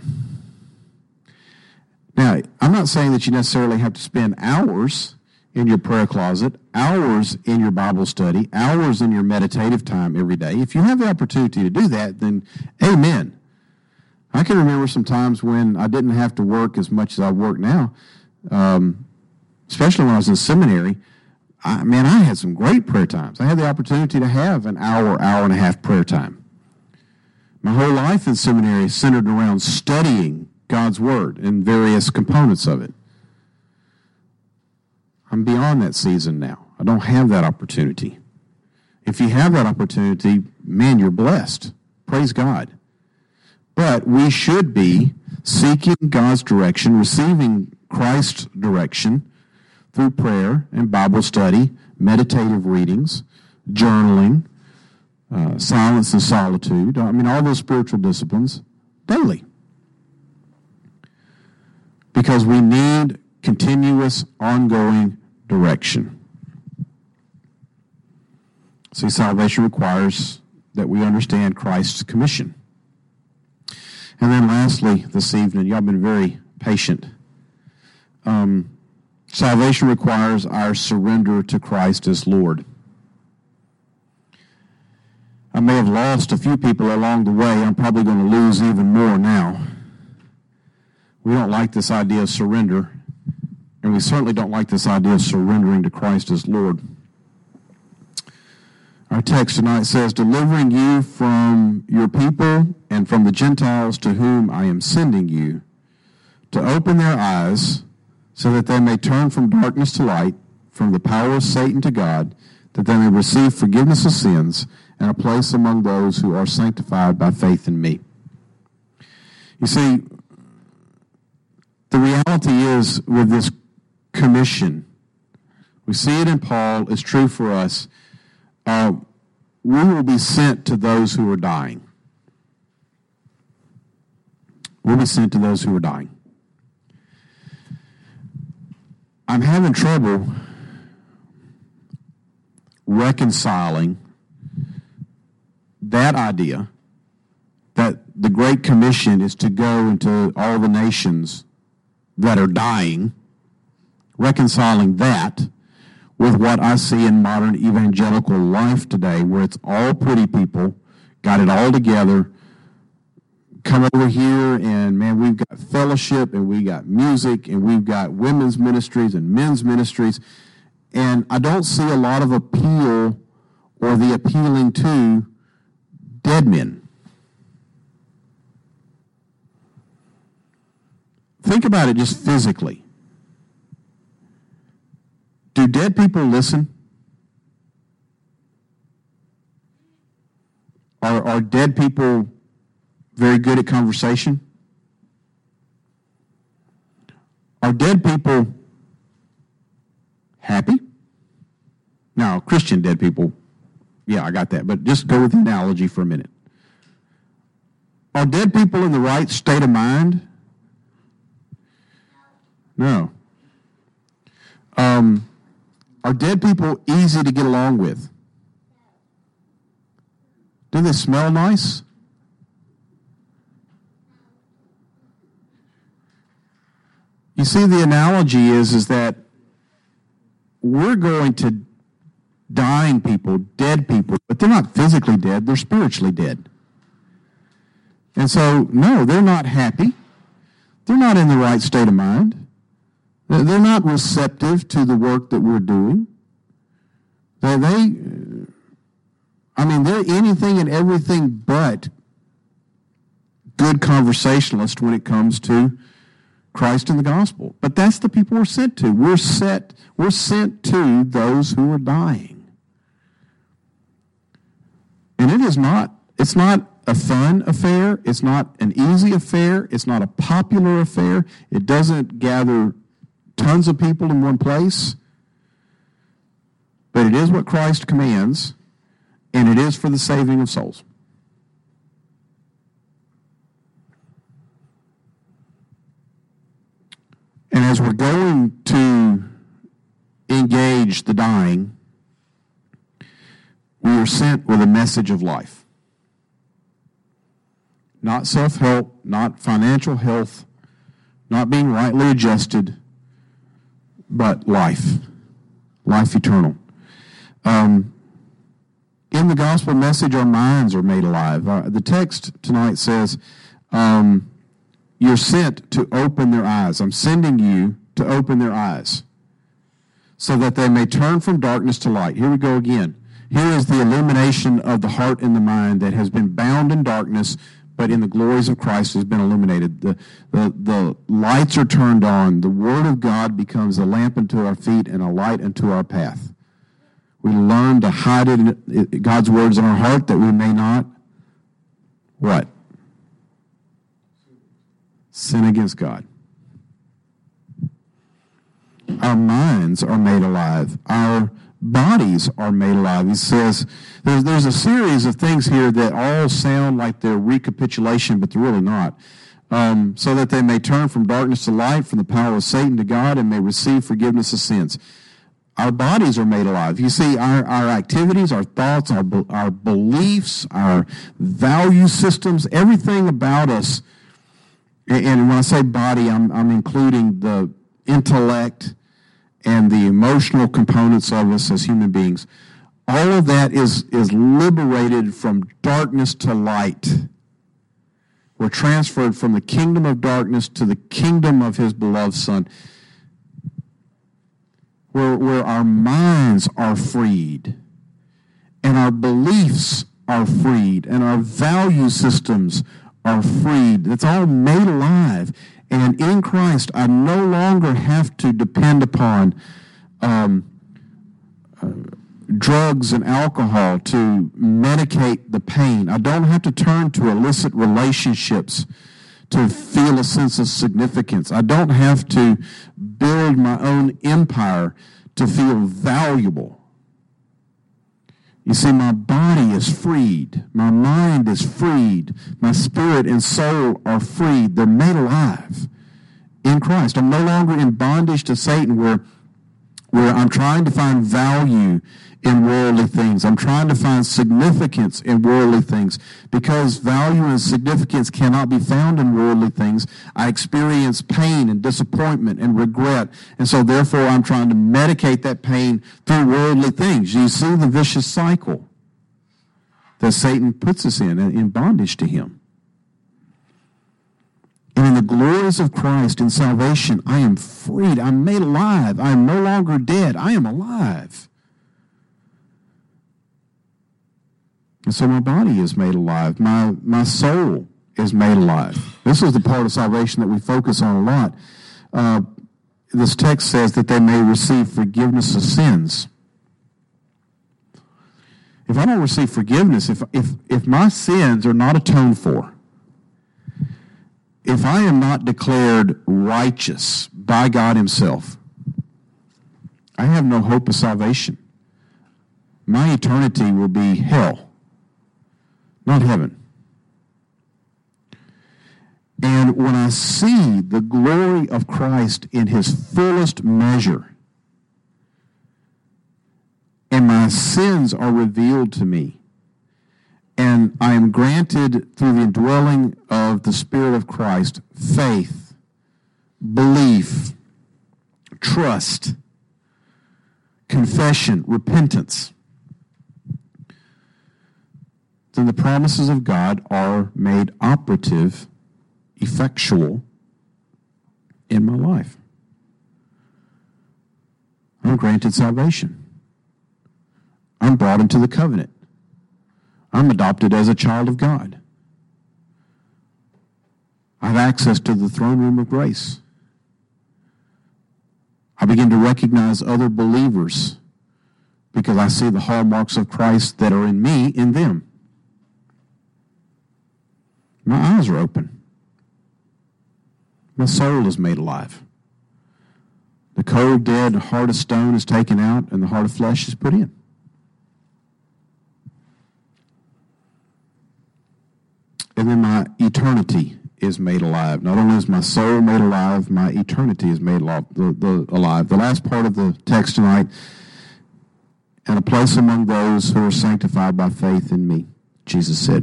Now, I'm not saying that you necessarily have to spend hours in your prayer closet, hours in your Bible study, hours in your meditative time every day. If you have the opportunity to do that, then amen. I can remember some times when I didn't have to work as much as I work now, um, especially when I was in seminary. I, man, I had some great prayer times. I had the opportunity to have an hour, hour and a half prayer time. My whole life in seminary is centered around studying God's Word and various components of it. I'm beyond that season now. I don't have that opportunity. If you have that opportunity, man, you're blessed. Praise God. But we should be seeking God's direction, receiving Christ's direction through prayer and Bible study, meditative readings, journaling, uh, silence and solitude. I mean, all those spiritual disciplines daily. Because we need continuous, ongoing direction. See, salvation requires that we understand Christ's commission. And then lastly, this evening, y'all been very patient. Um, salvation requires our surrender to Christ as Lord. I may have lost a few people along the way. I'm probably going to lose even more now. We don't like this idea of surrender, and we certainly don't like this idea of surrendering to Christ as Lord. Our text tonight says, delivering you from your people and from the Gentiles to whom I am sending you, to open their eyes so that they may turn from darkness to light, from the power of Satan to God, that they may receive forgiveness of sins and a place among those who are sanctified by faith in me. You see, the reality is with this commission, we see it in Paul, it's true for us. Uh, we will be sent to those who are dying. We'll be sent to those who are dying. I'm having trouble reconciling that idea that the Great Commission is to go into all the nations that are dying, reconciling that with what I see in modern evangelical life today, where it's all pretty people, got it all together, come over here, and man, we've got fellowship, and we got music, and we've got women's ministries and men's ministries, and I don't see a lot of appeal or the appealing to dead men. Think about it just physically. Do dead people listen? Are, are dead people very good at conversation? Are dead people happy? Now, Christian dead people, yeah, I got that, but just go with the analogy for a minute. Are dead people in the right state of mind? No. Um, are dead people easy to get along with? Do they smell nice? You see, the analogy is, is that we're going to dying people, dead people, but they're not physically dead, they're spiritually dead. And so, no, they're not happy. They're not in the right state of mind. They're not receptive to the work that we're doing. They, they, I mean, they're anything and everything but good conversationalists when it comes to Christ and the gospel. But that's the people we're sent to. We're set, we're sent to those who are dying. And it is not, it's not a fun affair. It's not an easy affair. It's not a popular affair. It doesn't gather tons of people in one place, but it is what Christ commands, and it is for the saving of souls. And as we're going to engage the dying, we are sent with a message of life. Not self-help, not financial health, not being rightly adjusted, but life, life eternal. Um, in the gospel message, our minds are made alive. Uh, the text tonight says, um, you're sent to open their eyes. I'm sending you to open their eyes. so that they may turn from darkness to light. Here we go again. Here is the illumination of the heart and the mind that has been bound in darkness, but in the glories of Christ has been illuminated. The, the, the lights are turned on. The Word of God becomes a lamp unto our feet and a light unto our path. We learn to hide it in God's words in our heart that we may not, what? Sin against God. Our minds are made alive. Our bodies are made alive. He says there's, there's a series of things here that all sound like they're recapitulation, but they're really not. Um, so that they may turn from darkness to light, from the power of Satan to God, and may receive forgiveness of sins. Our bodies are made alive. You see, our, our activities, our thoughts, our, our beliefs, our value systems, everything about us, and when I say body, I'm, I'm including the intellect and the emotional components of us as human beings. All of that is, is liberated from darkness to light. We're transferred from the kingdom of darkness to the kingdom of his beloved Son, where, where our minds are freed, and our beliefs are freed, and our value systems are freed. It's all made alive. And in Christ, I no longer have to depend upon um, uh, drugs and alcohol to medicate the pain. I don't have to turn to illicit relationships to feel a sense of significance. I don't have to build my own empire to feel valuable. You see, my body is freed. My mind is freed. My spirit and soul are freed. They're made alive in Christ. I'm no longer in bondage to Satan where, where I'm trying to find value in worldly things. I'm trying to find significance in worldly things. Because value and significance cannot be found in worldly things, I experience pain and disappointment and regret. And so therefore I'm trying to medicate that pain through worldly things. You see the vicious cycle that Satan puts us in, in bondage to him. And in the glories of Christ in salvation, I am freed. I'm made alive. I am no longer dead. I am alive. And so my body is made alive. My, my soul is made alive. This is the part of salvation that we focus on a lot. Uh, this text says that they may receive forgiveness of sins. If I don't receive forgiveness, if, if, if my sins are not atoned for, if I am not declared righteous by God himself, I have no hope of salvation. My eternity will be hell. Not heaven. And when I see the glory of Christ in his fullest measure, and my sins are revealed to me, and I am granted through the indwelling of the Spirit of Christ, faith, belief, trust, confession, repentance, then the promises of God are made operative, effectual in my life. I'm granted salvation. I'm brought into the covenant. I'm adopted as a child of God. I have access to the throne room of grace. I begin to recognize other believers because I see the hallmarks of Christ that are in me, in them. My eyes are open. My soul is made alive. The cold, dead heart of stone is taken out, and the heart of flesh is put in. And then my eternity is made alive. Not only is my soul made alive, my eternity is made alive. The, the, alive. The last part of the text tonight, and a place among those who are sanctified by faith in me, Jesus said.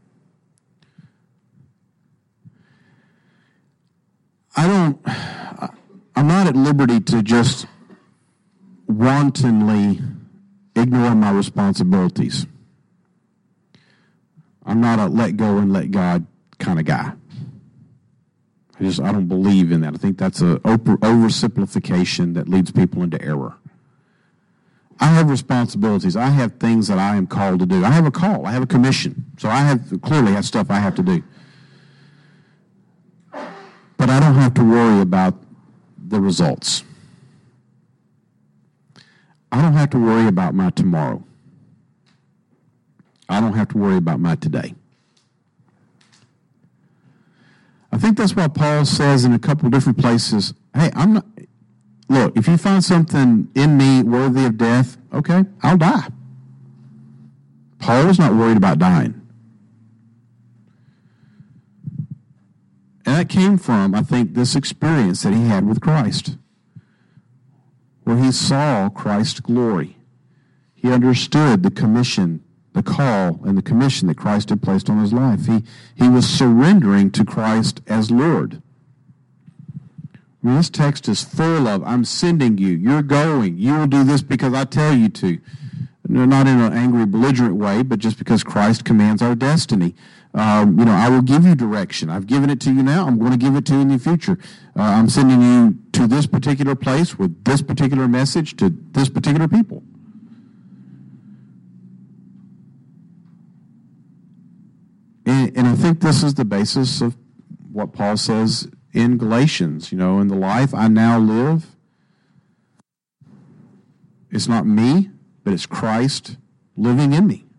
I don't, I'm not at liberty to just wantonly ignore my responsibilities. I'm not a let go and let God kind of guy. I just, I don't believe in that. I think that's a over, oversimplification that leads people into error. I have responsibilities. I have things that I am called to do. I have a call. I have a commission. So I have clearly have stuff I have to do. But I don't have to worry about the results. I don't have to worry about my tomorrow. I don't have to worry about my today. I think that's why Paul says in a couple of different places, hey, I'm not, look, if you find something in me worthy of death, okay, I'll die. Paul was not worried about dying. And that came from, I think, this experience that he had with Christ, where he saw Christ's glory. He understood the commission, the call, and the commission that Christ had placed on his life. He, he was surrendering to Christ as Lord. I mean, this text is full of, I'm sending you, you're going, you will do this because I tell you to. Not in an angry, belligerent way, but just because Christ commands our destiny. Um, you know, I will give you direction. I've given it to you now. I'm going to give it to you in the future. Uh, I'm sending you to this particular place with this particular message to this particular people. And, and I think this is the basis of what Paul says in Galatians. You know, in the life I now live, it's not me, but it's Christ living in me.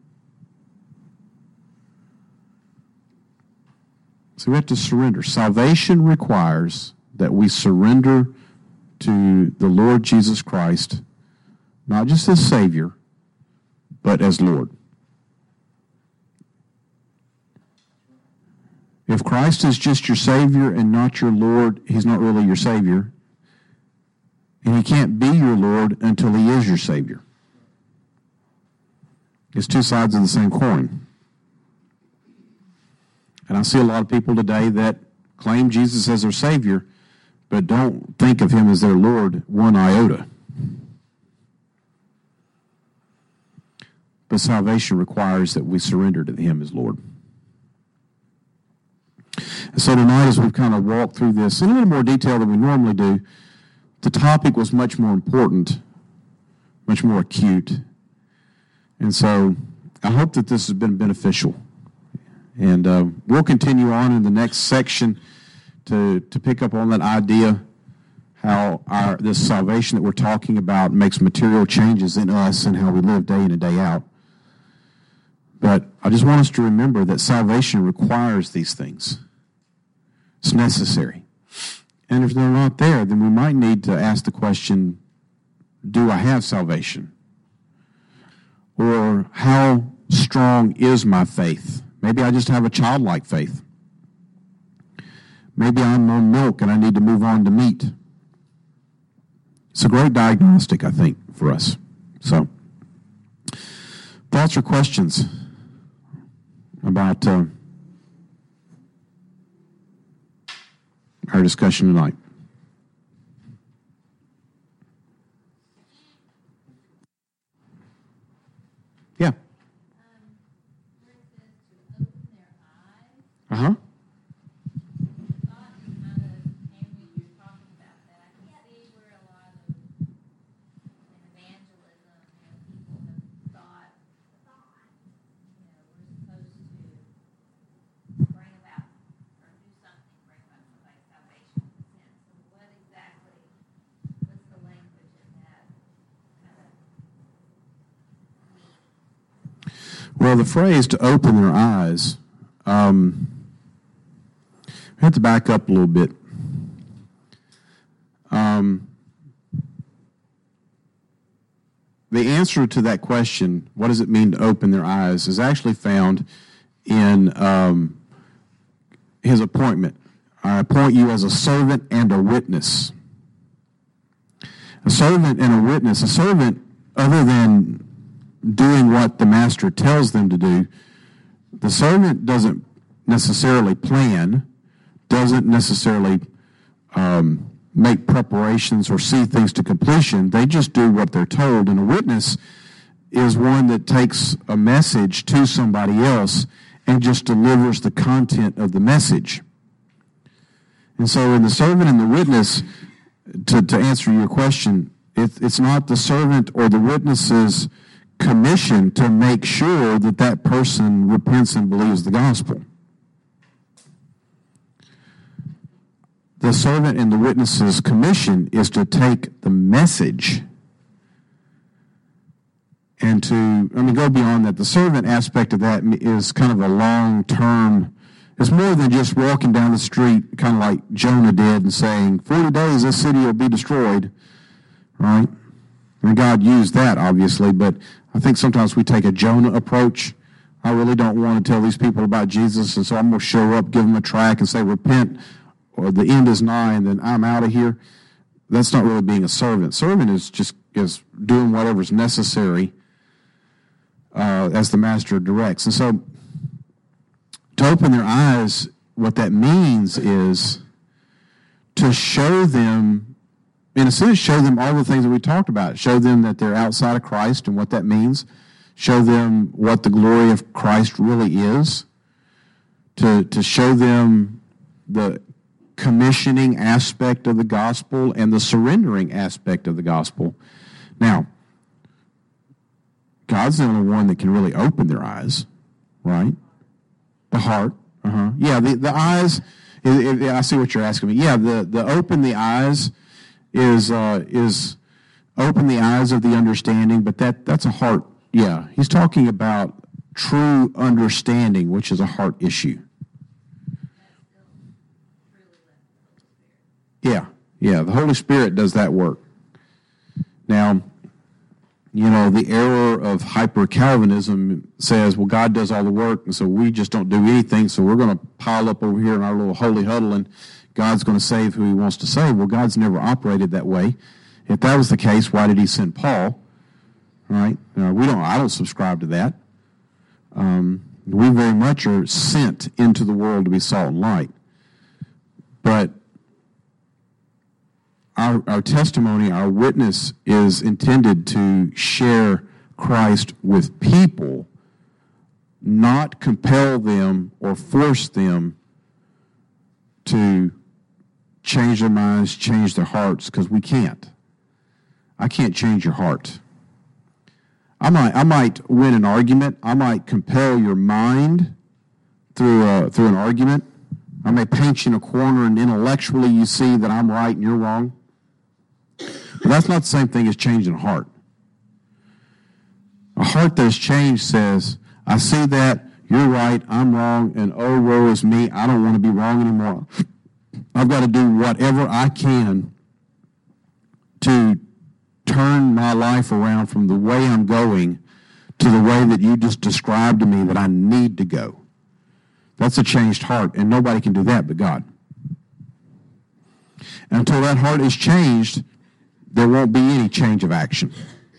So we have to surrender. Salvation requires that we surrender to the Lord Jesus Christ, not just as Savior, but as Lord. If Christ is just your Savior and not your Lord, he's not really your Savior. And he can't be your Lord until he is your Savior. It's two sides of the same coin. And I see a lot of people today that claim Jesus as their Savior, but don't think of him as their Lord one iota. But salvation requires that we surrender to him as Lord. And so tonight, as we've kind of walked through this in a little more detail than we normally do, the topic was much more important, much more acute. And so I hope that this has been beneficial. And uh, we'll continue on in the next section to, to pick up on that idea, how our this salvation that we're talking about makes material changes in us and how we live day in and day out. But I just want us to remember that salvation requires these things. It's necessary. And if they're not there, then we might need to ask the question, do I have salvation? Or how strong is my faith? Maybe I just have a childlike faith. Maybe I'm on milk and I need to move on to meat. It's a great diagnostic, I think, for us. So, thoughts or questions about uh, our discussion tonight? Yeah. Uh-huh. Well, the phrase to open their eyes, um, we have to back up a little bit. Um, the answer to that question, what does it mean to open their eyes, is actually found in um, his appointment. I appoint you as a servant and a witness. A servant and a witness. A servant, other than doing what the master tells them to do, the servant doesn't necessarily plan, doesn't necessarily um, make preparations or see things to completion. They just do what they're told. And a witness is one that takes a message to somebody else and just delivers the content of the message. And so in the servant and the witness, to, to answer your question, It, it's not the servant or the witness's commission to make sure that that person repents and believes the gospel. The servant and the witness's commission is to take the message and to, I mean, go beyond that. The servant aspect of that is kind of a long-term, it's more than just walking down the street, kind of like Jonah did, and saying, forty days, this city will be destroyed, right? And God used that, obviously, but I think sometimes we take a Jonah approach. I really don't want to tell these people about Jesus, and so I'm going to show up, give them a tract, and say, repent, or the end is nigh, and then I'm out of here. That's not really being a servant. Servant is just is doing whatever's necessary uh, as the master directs. And so to open their eyes, what that means is to show them, in a sense, show them all the things that we talked about. Show them that they're outside of Christ and what that means. Show them what the glory of Christ really is. To, to show them the commissioning aspect of the gospel and the surrendering aspect of the gospel. Now, God's the only one that can really open their eyes, right? The heart. Uh-huh. Yeah, the, the eyes, if, if, I see what you're asking me. Yeah, the, the open the eyes is uh, is open the eyes of the understanding, but that that's a heart. Yeah, he's talking about true understanding, which is a heart issue. Yeah, yeah, the Holy Spirit does that work. Now, you know, the error of hyper-Calvinism says, well, God does all the work, and so we just don't do anything, so we're going to pile up over here in our little holy huddle, and God's going to save who he wants to save. Well, God's never operated that way. If that was the case, why did he send Paul? Right? Uh, we don't. I don't subscribe to that. Um, we very much are sent into the world to be salt and light. But Our, our testimony, our witness is intended to share Christ with people, not compel them or force them to change their minds, change their hearts, because we can't. I can't change your heart. I might, I might win an argument. I might compel your mind through a, through an argument. I may paint you in a corner and intellectually you see that I'm right and you're wrong. But that's not the same thing as changing a heart. A heart that is changed says, I see that, you're right, I'm wrong, and oh, woe is me, I don't want to be wrong anymore. I've got to do whatever I can to turn my life around from the way I'm going to the way that you just described to me that I need to go. That's a changed heart, and nobody can do that but God. And until that heart is changed, there won't be any change of action.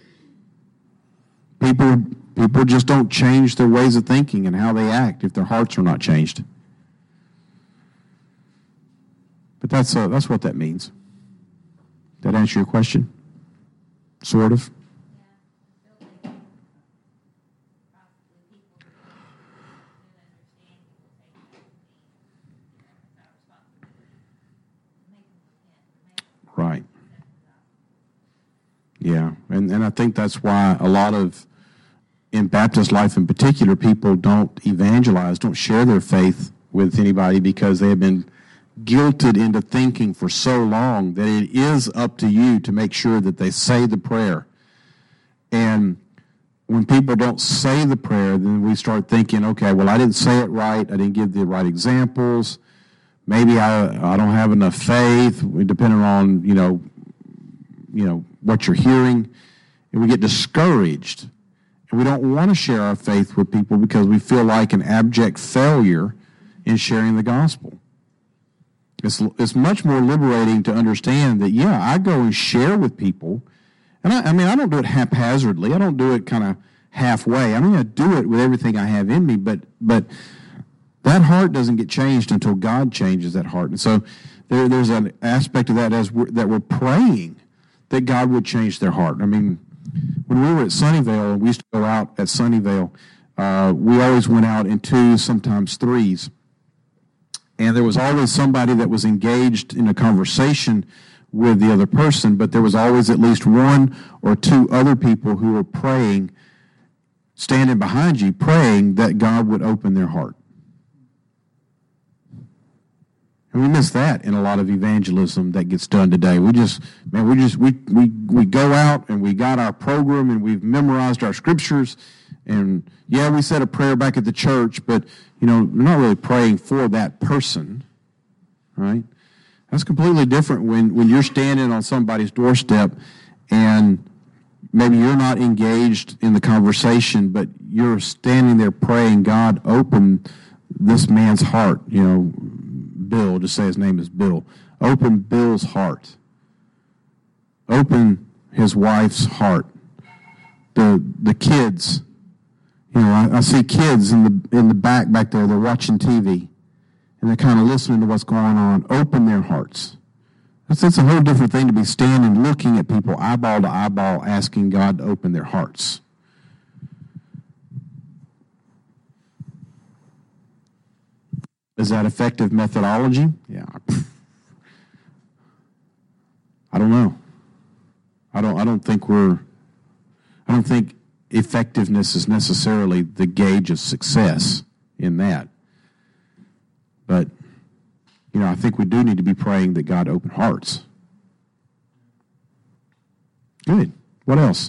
People, people just don't change their ways of thinking and how they act if their hearts are not changed. But that's uh, that's what that means. Did that answer your question? Sort of. Right. Yeah, and, and I think that's why a lot of, in Baptist life in particular, people don't evangelize, don't share their faith with anybody because they have been guilted into thinking for so long that it is up to you to make sure that they say the prayer. And when people don't say the prayer, then we start thinking, okay, well, I didn't say it right, I didn't give the right examples, maybe I I don't have enough faith, depending on, you know, you know, what you're hearing, and we get discouraged. And we don't want to share our faith with people because we feel like an abject failure in sharing the gospel. It's, it's much more liberating to understand that, yeah, I go and share with people, and I, I mean, I don't do it haphazardly. I don't do it kind of halfway. I mean, I do it with everything I have in me, but but that heart doesn't get changed until God changes that heart. And so there, there's an aspect of that as we're, that we're praying that God would change their heart. I mean, when we were at Sunnyvale, we used to go out at Sunnyvale, uh, we always went out in twos, sometimes threes. And there was always somebody that was engaged in a conversation with the other person, but there was always at least one or two other people who were praying, standing behind you, praying that God would open their heart. And we miss that in a lot of evangelism that gets done today. We just, man, we just, we, we, we go out and we got our program and we've memorized our scriptures. And yeah, we said a prayer back at the church, but, you know, we're not really praying for that person, right? That's completely different when, when you're standing on somebody's doorstep and maybe you're not engaged in the conversation, but you're standing there praying, God, open this man's heart, you know, Bill, just say his name is Bill. Open Bill's heart. Open his wife's heart. The the kids, you know, I, I see kids in the in the back back there. They're watching T V, and they're kind of listening to what's going on. Open their hearts. That's that's a whole different thing to be standing, looking at people eyeball to eyeball, asking God to open their hearts. Is that effective methodology? Yeah. I don't know. I don't I don't think we're I don't think effectiveness is necessarily the gauge of success in that. But you know, I think we do need to be praying that God open hearts. Good. What else?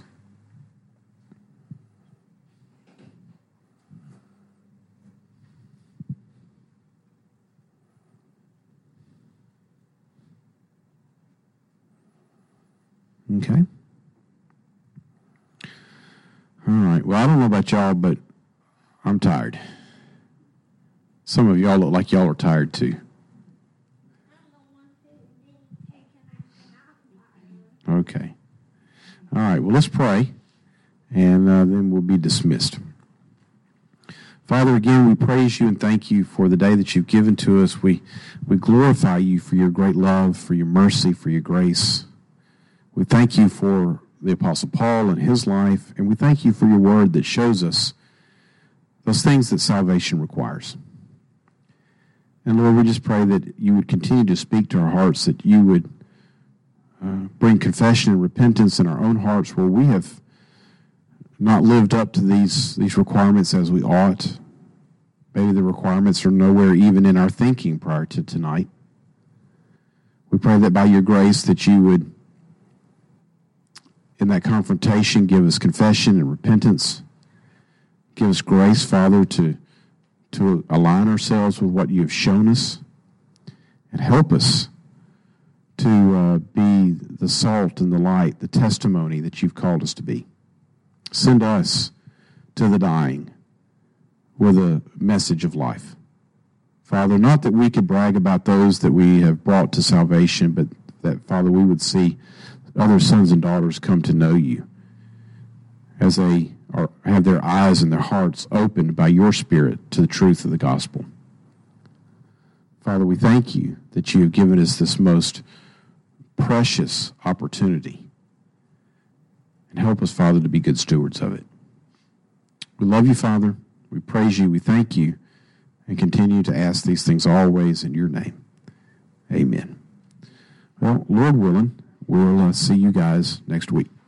Okay. All right. Well, I don't know about y'all, but I'm tired. Some of y'all look like y'all are tired too. Okay. All right. Well, let's pray, and uh, then we'll be dismissed. Father, again, we praise you and thank you for the day that you've given to us. We we glorify you for your great love, for your mercy, for your grace. We thank you for the Apostle Paul and his life, and we thank you for your word that shows us those things that salvation requires. And Lord, we just pray that you would continue to speak to our hearts, that you would uh, bring confession and repentance in our own hearts where we have not lived up to these, these requirements as we ought. Maybe the requirements are nowhere even in our thinking prior to tonight. We pray that by your grace that you would, in that confrontation, give us confession and repentance. Give us grace, Father, to, to align ourselves with what you have shown us. And help us to uh, be the salt and the light, the testimony that you've called us to be. Send us to the dying with a message of life. Father, not that we could brag about those that we have brought to salvation, but that, Father, we would see other sons and daughters come to know you as they are, have their eyes and their hearts opened by your Spirit to the truth of the gospel. Father, we thank you that you have given us this most precious opportunity. And help us, Father, to be good stewards of it. We love you, Father. We praise you. We thank you. And continue to ask these things always in your name. Amen. Well, Lord willing, we'll uh, see you guys next week.